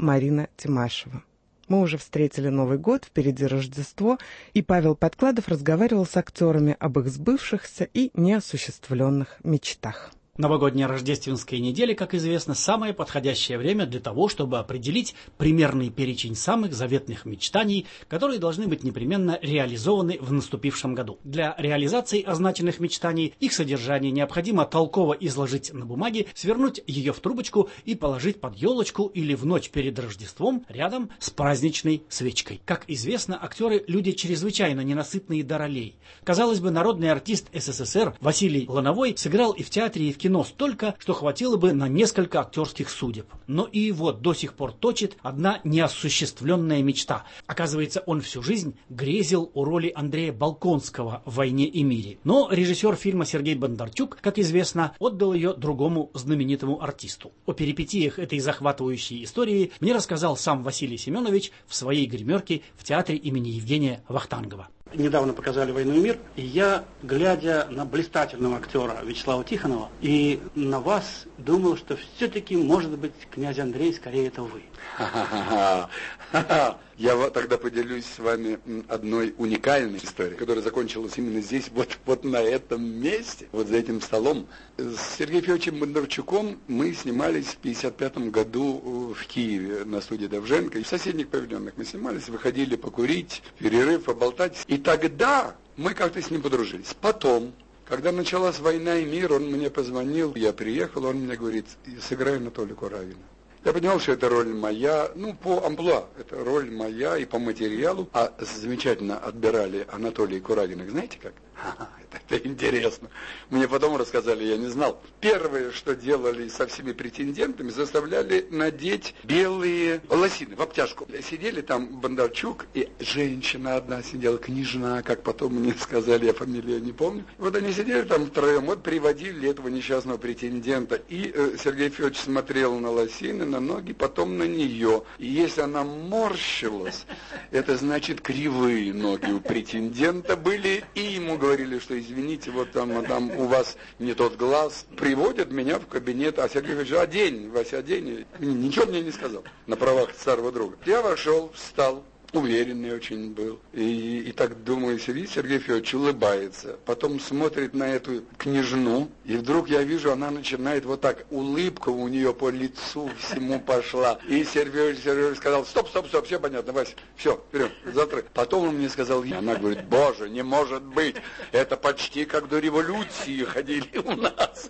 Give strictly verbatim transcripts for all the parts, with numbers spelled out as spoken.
Марина Тимашева. Мы уже встретили Новый год, впереди Рождество, и Павел Подкладов разговаривал с актерами об их сбывшихся и неосуществленных мечтах. Новогодняя рождественская неделя, как известно, самое подходящее время для того, чтобы определить примерный перечень самых заветных мечтаний, которые должны быть непременно реализованы в наступившем году. Для реализации означенных мечтаний их содержание необходимо толково изложить на бумаге, свернуть ее в трубочку и положить под елочку или в ночь перед Рождеством рядом с праздничной свечкой. Как известно, актеры – люди чрезвычайно ненасытные до ролей. Казалось бы, народный артист СССР Василий Лановой сыграл и в театре, и в кино столько, что хватило бы на несколько актерских судеб. Но и его до сих пор точит одна неосуществленная мечта. Оказывается, он всю жизнь грезил о роли Андрея Болконского в «Войне и мире». Но режиссер фильма Сергей Бондарчук, как известно, отдал ее другому знаменитому артисту. О перипетиях этой захватывающей истории мне рассказал сам Василий Семенович в своей гримерке в театре имени Евгения Вахтангова. Недавно показали «Войну и мир», и я, глядя на блистательного актера Вячеслава Тихонова и на вас, думал, что все-таки, может быть, князь Андрей, скорее это вы. Ха-ха-ха. Я тогда поделюсь с вами одной уникальной историей, которая закончилась именно здесь, вот, вот на этом месте, вот за этим столом. С Сергеем Федоровичем Бондарчуком мы снимались в пятьдесят пятом году в Киеве на студии Довженко. И в соседних павильонах мы снимались, выходили покурить, перерыв, поболтать. И тогда мы как-то с ним подружились. Потом, когда началась «Война и мир», он мне позвонил, я приехал, он мне говорит: сыграй Анатолия Куравина. Я понял, что это роль моя, ну, по амплуа, это роль моя и по материалу. А замечательно отбирали Анатолия Куравина, знаете как? Ха-ха, это, это интересно. Мне потом рассказали, я не знал. Первое, что делали со всеми претендентами, заставляли надеть белые лосины в обтяжку. Сидели там Бондарчук и женщина одна сидела, княжна, как потом мне сказали, я фамилию не помню. Вот они сидели там втроем, вот приводили этого несчастного претендента. И э, Сергей Федорович смотрел на лосины, на ноги, потом на нее. И если она морщилась, это значит кривые ноги у претендента были. И ему говорили, что извините, вот там, там у вас не тот глаз. Приводят меня в кабинет, а Сергей Федорович: одень, Вася, одень. Ничего мне не сказал на правах старого друга. Я вошел, встал. Уверенный очень был. И, и так думаю, сидит Сергей Федорович, улыбается. Потом смотрит на эту княжну, и вдруг я вижу, она начинает вот так, улыбка у нее по лицу всему пошла. И Сергей Федорович сказал: стоп, стоп, стоп, все понятно, Вася, все, вперед, завтра. Потом он мне сказал, она говорит: боже, не может быть, это почти как до революции ходили у нас.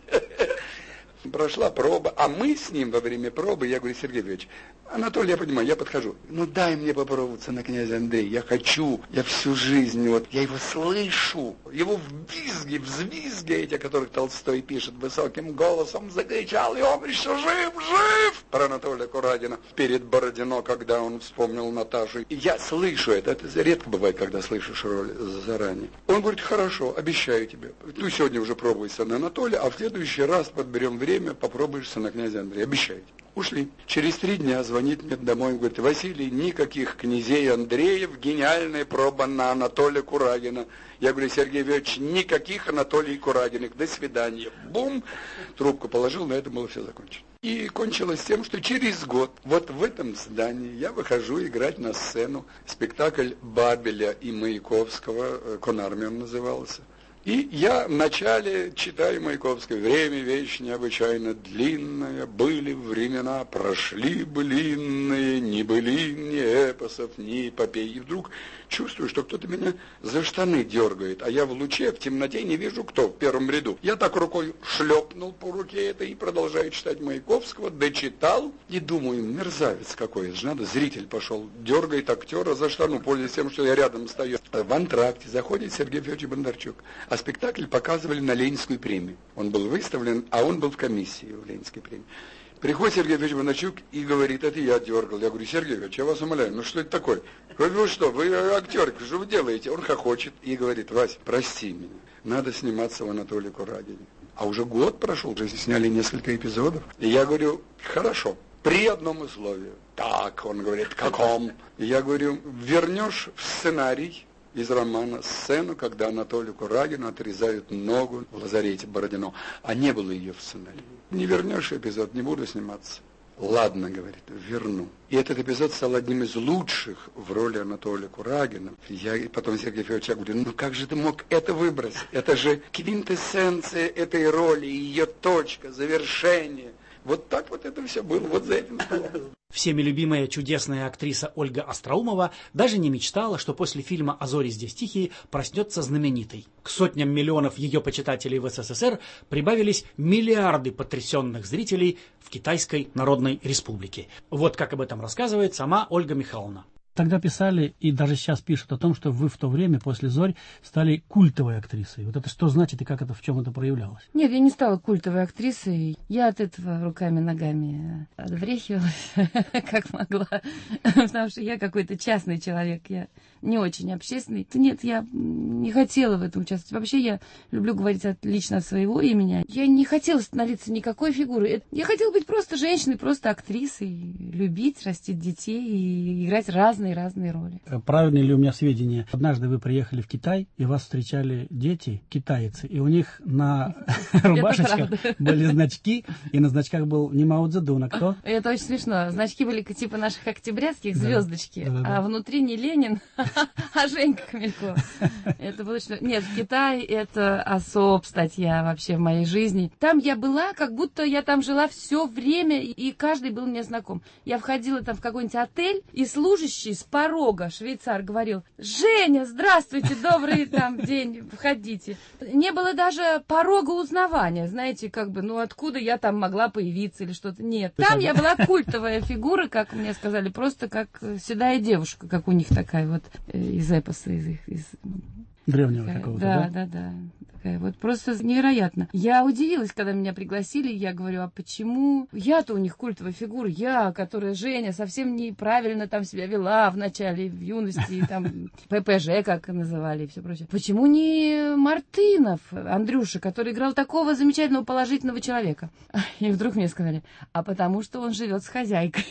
Прошла проба, а мы с ним во время пробы, я говорю: Сергей Ильич, Анатолий, я понимаю, я подхожу. Ну дай мне попробоваться на князя Андрея, я хочу, я всю жизнь, вот, я его слышу, его визги, взвизги эти, о которых Толстой пишет, высоким голосом закричал, и он еще жив, жив, про Анатолия Куравина перед Бородино, когда он вспомнил Наташу. И я слышу это, это редко бывает, когда слышишь роль заранее. Он говорит: хорошо, обещаю тебе, ты сегодня уже пробуешься на Анатолия, а в следующий раз подберем время, попробуешься на князя Андрея, обещайте. Ушли. Через три дня звонит мне домой и говорит: Василий, никаких князей Андреев, гениальная проба на Анатолия Куравина. Я говорю: Сергей Ильич, никаких Анатолий Куравиных, до свидания. Бум, трубку положил, на этом было все закончено. И кончилось тем, что через год вот в этом здании я выхожу играть на сцену спектакль Бабеля и Маяковского, «Конармия» он назывался. И я вначале читаю Маяковское: «Время вещь необычайно длинная, были времена, прошли былинные, ни былин, ни эпосов, ни эпопей». И вдруг чувствую, что кто-то меня за штаны дергает, а я в луче, в темноте не вижу, кто в первом ряду. Я так рукой шлепнул по руке это и продолжаю читать Маяковского, дочитал и думаю: мерзавец какой, это же надо, зритель пошел, дергает актера за штану, пользуясь тем, что я рядом стою. В антракте заходит Сергей Федорович Бондарчук. А спектакль показывали на Ленинскую премию. Он был выставлен, а он был в комиссии в Ленинской премии. Приходит Сергей Федорович Бондарчук и говорит: это я дергал. Я говорю: Сергей Федорович, я вас умоляю, ну что это такое? Говорит: вы что, вы актер, что вы делаете? Он хохочет и говорит: Вась, прости меня, надо сниматься в Анатолии Куравине. А уже год прошел, уже сняли несколько эпизодов. И я говорю: хорошо, при одном условии. Так, он говорит: каком? И я говорю: вернешь в сценарий из романа сцену, когда Анатолию Куравину отрезают ногу в лазарете Бородино. А не было ее в сценарии. Не вернешь эпизод, не буду сниматься. ладно, говорит, верну. И этот эпизод стал одним из лучших в роли Анатолия Курагина. Я и потом Сергей Федорович говорю, ну как же ты мог это выбрать? Это же квинтэссенция этой роли, ее точка, завершение. Вот так вот это все было, вот за этим столом. Всеми любимая чудесная актриса Ольга Остроумова даже не мечтала, что после фильма «А зори здесь тихие» проснется знаменитой. К сотням миллионов ее почитателей в СССР прибавились миллиарды потрясенных зрителей в Китайской Народной Республике. Вот как об этом рассказывает сама Ольга Михайловна. Тогда писали, и даже сейчас пишут о том, что вы в то время, после «Зорь», стали культовой актрисой. Вот это что значит и как это, в чем это проявлялось? Нет, я не стала культовой актрисой. Я от этого руками-ногами отбрехивалась, как могла. Потому что я какой-то частный человек, я не очень общественный. Нет, я не хотела в этом участвовать. Вообще я люблю говорить от, лично от своего имени. Я не хотела становиться никакой фигурой. Я хотела быть просто женщиной, просто актрисой, любить, растить детей и играть разные разные роли. Правильно ли у меня сведения? Однажды вы приехали в Китай, и вас встречали дети, китайцы, и у них на рубашечках были значки, и на значках был не Мао Цзэдун, а кто? Это очень смешно. Значки были типа наших октябрятских, звездочки, а внутри не Ленин, а Женька Хмельков. Это было очень... Нет, в Китае это особ статья вообще в моей жизни. Там я была, как будто я там жила все время, и каждый был мне знаком. Я входила там в какой-нибудь отель, и служащий с порога швейцар говорил: «Женя, здравствуйте, добрый там день, входите». Не было даже порога узнавания, знаете, как бы, ну откуда я там могла появиться или что-то. Нет, там я была культовая фигура, как мне сказали, просто как седая девушка, как у них такая вот из эпоса, из их... Из... Древнего такая, какого-то, да? да? Да, да, да. Такая вот просто невероятно. Я удивилась, когда меня пригласили, я говорю, а почему я-то у них культовая фигура, я, которая Женя совсем неправильно там себя вела в начале, в юности, там, ППЖ, как называли и все прочее. Почему не Мартынов, Андрюша, который играл такого замечательного положительного человека? И вдруг мне сказали, а потому что он живет с хозяйкой.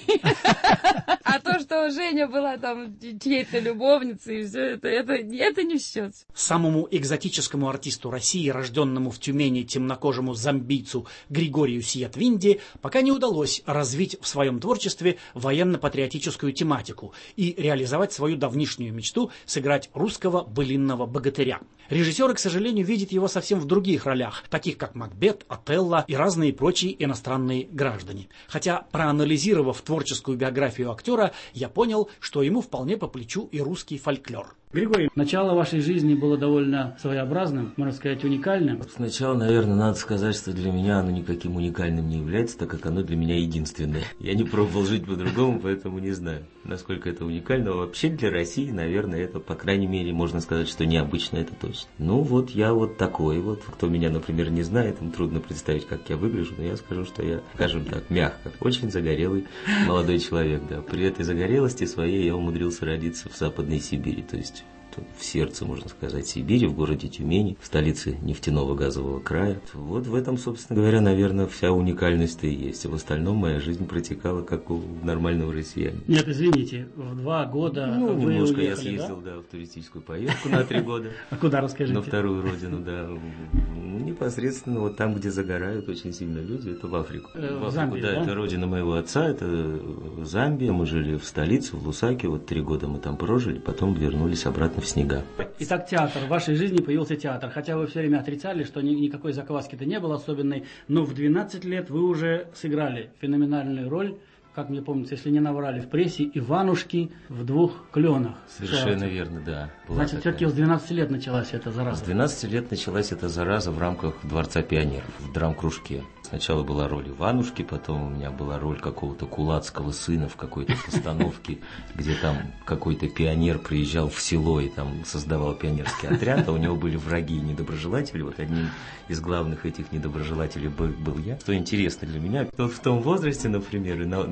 А то, что Женя была там чьей-то любовницей, и все это, это, это не в счет. Самому экзотическому артисту России, рожденному в Тюмени темнокожему зомбийцу Григорию Сиятвинди, пока не удалось развить в своем творчестве военно-патриотическую тематику и реализовать свою давнишнюю мечту сыграть русского былинного богатыря. Режиссеры, к сожалению, видят его совсем в других ролях, таких как Макбет, Отелло и разные прочие иностранные граждане. Хотя, проанализировав творческую биографию актера, я понял, что ему вполне по плечу и русский фольклор. Григорий, начало вашей жизни было довольно своеобразным, можно сказать, уникальным. Сначала, наверное, надо сказать, что для меня оно никаким уникальным не является, так как оно для меня единственное. Я не пробовал жить по-другому, поэтому не знаю, насколько это уникально. Вообще для России, наверное, это, по крайней мере, можно сказать, что необычно, это точно. Ну вот я вот такой вот. Кто меня, например, не знает, им трудно представить, как я выгляжу, но я скажу, что я, скажем так, мягко, очень загорелый молодой человек, да. При этой загорелости своей я умудрился родиться в Западной Сибири, то есть в сердце, можно сказать, Сибири, в городе Тюмени, в столице нефтяного газового края. Вот в этом, собственно говоря, наверное, вся уникальность-то и есть. А в остальном моя жизнь протекала как у нормального россиянина. Нет, извините, в два года ну, вы немножко уехали, я съездил, да? да, в туристическую поездку на три года. А куда, расскажите? На вторую родину, да. Непосредственно вот там, где загорают очень сильно люди, это в Африку. В Африку, да, это родина моего отца, это Замбия. Мы жили в столице, в Лусаке, вот три года мы там прожили, потом вернулись обратно в снега. Итак, театр. В вашей жизни появился театр. Хотя вы все время отрицали, что ни, никакой закваски-то не было особенной. Но в двенадцать лет вы уже сыграли феноменальную роль, как мне помнится, если не наврали, в прессе, Иванушки в двух кленах. Совершенно верно, да. Значит, все-таки с двенадцати лет началась эта зараза. С двенадцати лет началась эта зараза в рамках Дворца пионеров, в драм-кружке. Сначала была роль Иванушки, потом у меня была роль какого-то кулацкого сына в какой-то постановке, где там какой-то пионер приезжал в село и там создавал пионерский отряд, а у него были враги и недоброжелатели. Вот одним из главных этих недоброжелателей был, был я. Что интересно для меня, то в том возрасте, например, и на,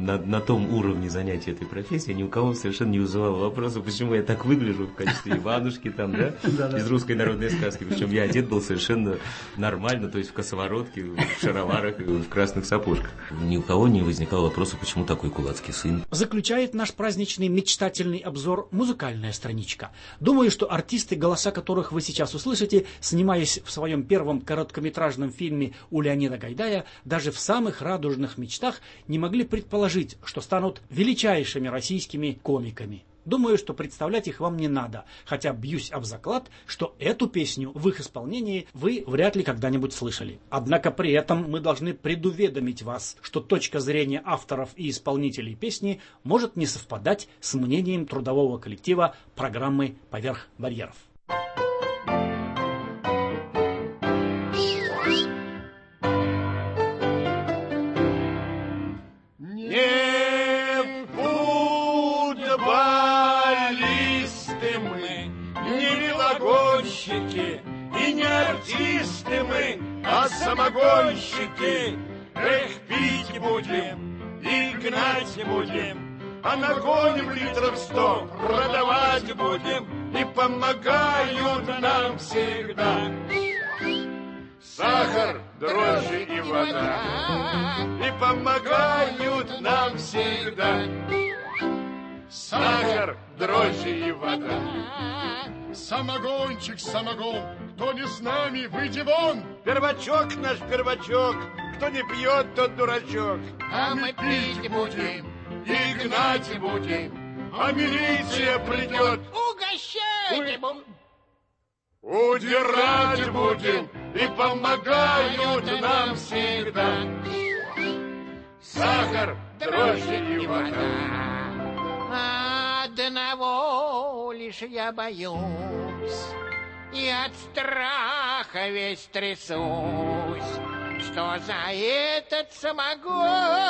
на, на том уровне занятия этой профессией ни у кого совершенно не вызывало вопроса, почему я так выгляжу в качестве Иванушки там, да, из русской народной сказки. Причем я одет был совершенно нормально, то есть в косоворотке, в шароварах и в красных сапожках. Ни у кого не возникало вопроса, почему такой кулацкий сын. Заключает наш праздничный мечтательный обзор музыкальная страничка. Думаю, что артисты, голоса которых вы сейчас услышите, снимаясь в своем первом короткометражном фильме у Леонида Гайдая, даже в самых радужных мечтах не могли предположить, что станут величайшими российскими комиками. Думаю, что представлять их вам не надо, хотя бьюсь об заклад, что эту песню в их исполнении вы вряд ли когда-нибудь слышали. Однако при этом мы должны предуведомить вас, что точка зрения авторов и исполнителей песни может не совпадать с мнением трудового коллектива программы «Поверх барьеров». И не артисты мы, а самогонщики. Эх, пить будем и гнать будем, а нагоним литров сто, продавать будем, и помогают нам всегда сахар, дрожжи и вода, и помогают нам всегда сахар, дрожжи и вода. Самогончик, самогон, кто не с нами, выйди вон. Первачок наш первачок, кто не пьет, тот дурачок. А мы пить будем и гнать будем, а милиция придет. Угощайте будем, удирать будем, и помогают нам всегда сахар, дрожжи и вода. Одного лишь я боюсь, и от страха весь трясусь, что за этот самогон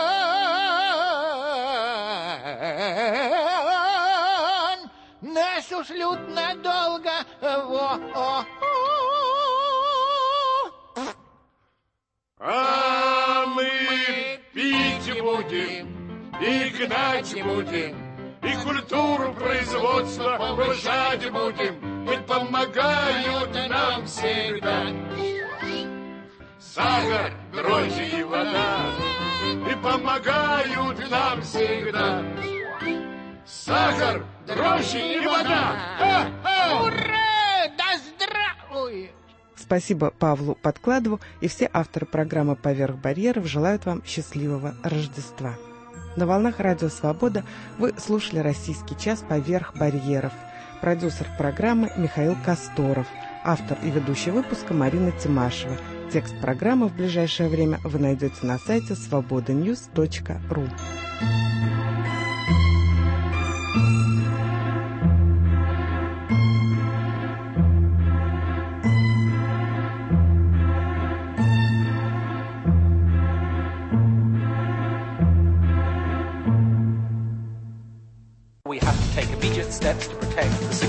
нас ушлют надолго. Во-о-о. А мы пить будем и гнать будем, и культуру производства повышать будем, ведь помогают нам всегда сахар, дрожжи и вода, и помогают нам всегда сахар, дрожжи и вода. А-а! Ура! Да здравствует! Спасибо Павлу Подкладову, и все авторы программы «Поверх барьеров» желают вам счастливого Рождества. На волнах Радио Свобода вы слушали «Российский час. Поверх барьеров». Продюсер программы Михаил Касторов. Автор и ведущий выпуска Марина Тимашева. Текст программы в ближайшее время вы найдете на сайте свобода ньюс точка ру. We have to take immediate steps to protect the